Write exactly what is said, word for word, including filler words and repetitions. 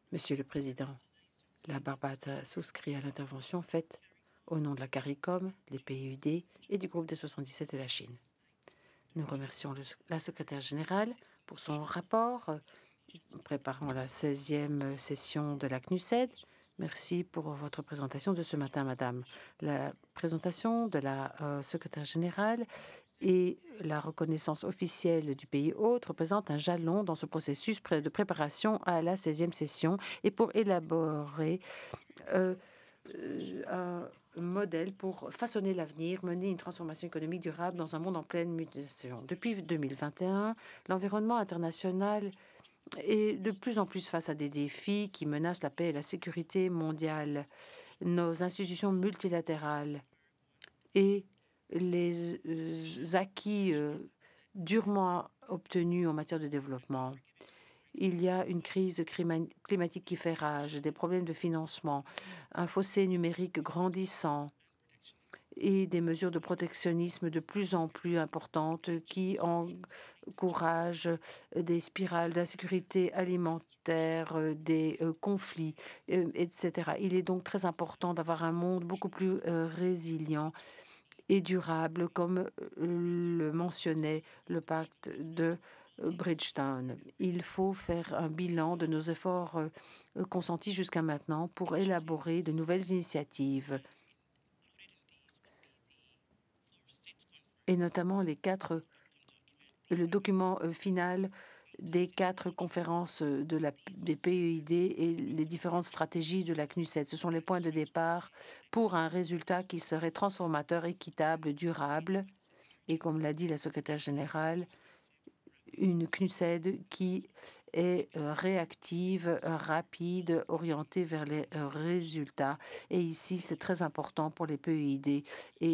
Monsieur le Président, la Barbade souscrit à l'intervention faite au nom de la CARICOM, les P U D et du groupe des soixante-dix-sept de la Chine. Nous remercions le, la secrétaire générale pour son rapport euh, préparant la seizième session de la C N U S E D. Merci pour votre présentation de ce matin, Madame. La présentation de la euh, secrétaire générale et la reconnaissance officielle du pays hôte représente un jalon dans ce processus de préparation à la seizième session et pour élaborer euh, euh, un modèle pour façonner l'avenir, mener une transformation économique durable dans un monde en pleine mutation. Depuis deux mille vingt et un, l'environnement international est de plus en plus face à des défis qui menacent la paix et la sécurité mondiale. Nos institutions multilatérales et les euh, acquis euh, durement obtenus en matière de développement. Il y a une crise climatique qui fait rage, des problèmes de financement, un fossé numérique grandissant et des mesures de protectionnisme de plus en plus importantes qui encouragent des spirales d'insécurité alimentaire, des euh, conflits, euh, et cetera. Il est donc très important d'avoir un monde beaucoup plus euh, résilient et durable, comme le mentionnait le pacte de Bridgetown. Il faut faire un bilan de nos efforts euh, consentis jusqu'à maintenant pour élaborer de nouvelles initiatives, et notamment les quatre, le document euh, final des quatre conférences de la, des P E I D et les différentes stratégies de la C N U S E D. Ce sont les points de départ pour un résultat qui serait transformateur, équitable, durable et, comme l'a dit la secrétaire générale, une C N U S E D qui est euh, réactive, euh, rapide, orientée vers les euh, résultats. Et ici, c'est très important pour les P E I D et